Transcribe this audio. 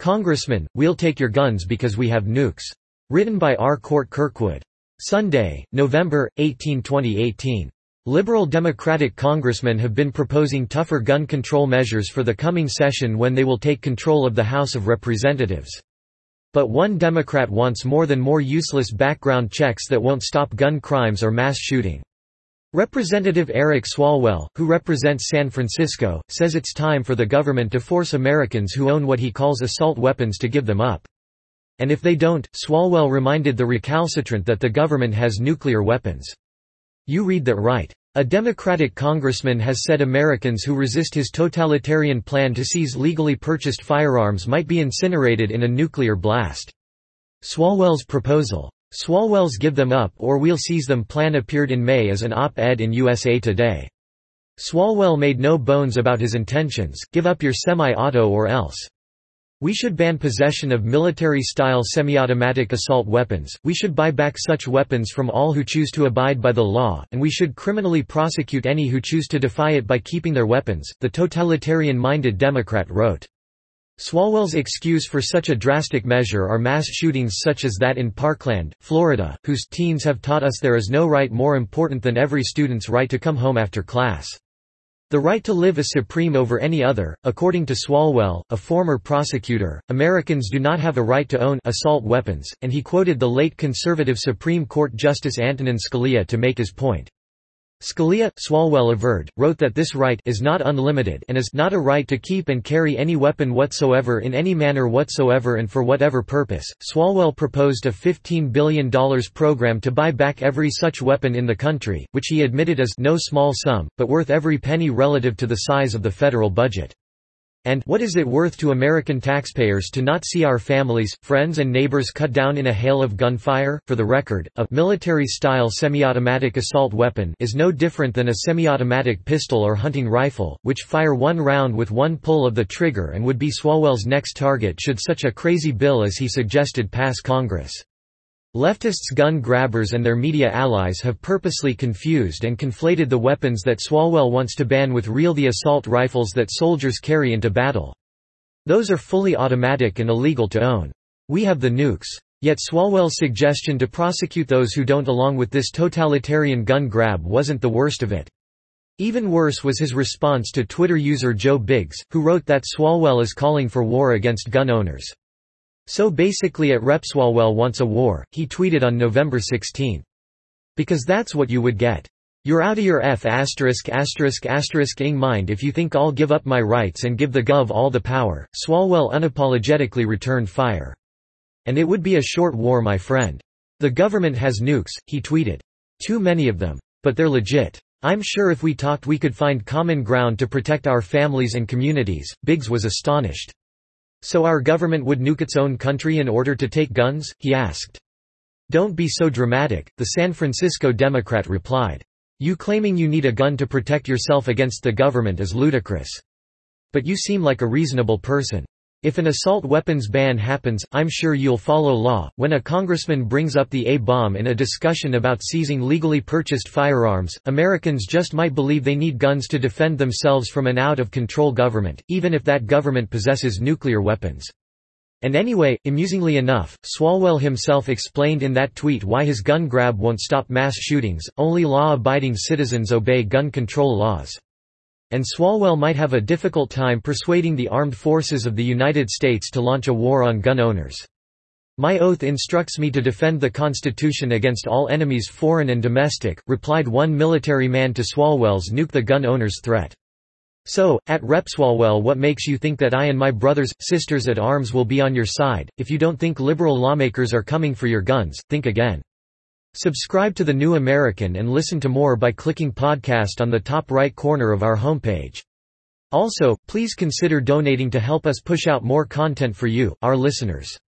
Congressman, we'll take your guns because we have nukes. Written by R. Court Kirkwood. Sunday, November 18, 2018. Liberal Democratic congressmen have been proposing tougher gun control measures for the coming session when they will take control of the House of Representatives. But one Democrat wants more useless background checks that won't stop gun crimes or mass shooting. Representative Eric Swalwell, who represents San Francisco, says it's time for the government to force Americans who own what he calls assault weapons to give them up. And if they don't, Swalwell reminded the recalcitrant that the government has nuclear weapons. You read that right. A Democratic congressman has said Americans who resist his totalitarian plan to seize legally purchased firearms might be incinerated in a nuclear blast. Swalwell's proposal, "Swalwell's Give Them Up or We'll Seize Them" plan appeared in May as an op-ed in USA Today. Swalwell made no bones about his intentions: give up your semi-auto or else. We should ban possession of military-style semi-automatic assault weapons, we should buy back such weapons from all who choose to abide by the law, and we should criminally prosecute any who choose to defy it by keeping their weapons, the totalitarian-minded Democrat wrote. Swalwell's excuse for such a drastic measure are mass shootings such as that in Parkland, Florida, whose teens have taught us there is no right more important than every student's right to come home after class. The right to live is supreme over any other. According to Swalwell, a former prosecutor, Americans do not have a right to own assault weapons, and he quoted the late conservative Supreme Court Justice Antonin Scalia to make his point. Scalia, Swalwell averred, wrote that this right is not unlimited and is not a right to keep and carry any weapon whatsoever in any manner whatsoever and for whatever purpose. Swalwell proposed a $15 billion program to buy back every such weapon in the country, which he admitted is no small sum, but worth every penny relative to the size of the federal budget. And what is it worth to American taxpayers to not see our families, friends and neighbors cut down in a hail of gunfire? For the record, a military-style semi-automatic assault weapon is no different than a semi-automatic pistol or hunting rifle, which fire one round with one pull of the trigger and would be Swalwell's next target should such a crazy bill as he suggested pass Congress. Leftists, gun grabbers and their media allies have purposely confused and conflated the weapons that Swalwell wants to ban with the assault rifles that soldiers carry into battle. Those are fully automatic and illegal to own. We have the nukes. Yet Swalwell's suggestion to prosecute those who don't along with this totalitarian gun grab wasn't the worst of it. Even worse was his response to Twitter user Joe Biggs, who wrote that Swalwell is calling for war against gun owners. So basically at Rep. Swalwell wants a war, he tweeted on November 16. Because that's what you would get. You're outta your ing mind if you think I'll give up my rights and give the gov all the power. Swalwell unapologetically returned fire. And it would be a short war, my friend. The government has nukes, he tweeted. Too many of them. But they're legit. I'm sure if we talked we could find common ground to protect our families and communities. Biggs was astonished. So our government would nuke its own country in order to take guns? He asked. Don't be so dramatic, the San Francisco Democrat replied. You claiming you need a gun to protect yourself against the government is ludicrous. But you seem like a reasonable person. If an assault weapons ban happens, I'm sure you'll follow law. When a congressman brings up the A-bomb in a discussion about seizing legally purchased firearms, Americans just might believe they need guns to defend themselves from an out-of-control government, even if that government possesses nuclear weapons. And anyway, amusingly enough, Swalwell himself explained in that tweet why his gun grab won't stop mass shootings. Only law-abiding citizens obey gun control laws. And Swalwell might have a difficult time persuading the armed forces of the United States to launch a war on gun owners. My oath instructs me to defend the Constitution against all enemies foreign and domestic, replied one military man to Swalwell's nuke the gun owners threat. So, at Rep. Swalwell, what makes you think that I and my brothers, sisters at arms will be on your side? If you don't think liberal lawmakers are coming for your guns, think again. Subscribe to The New American and listen to more by clicking podcast on the top right corner of our homepage. Also, please consider donating to help us push out more content for you, our listeners.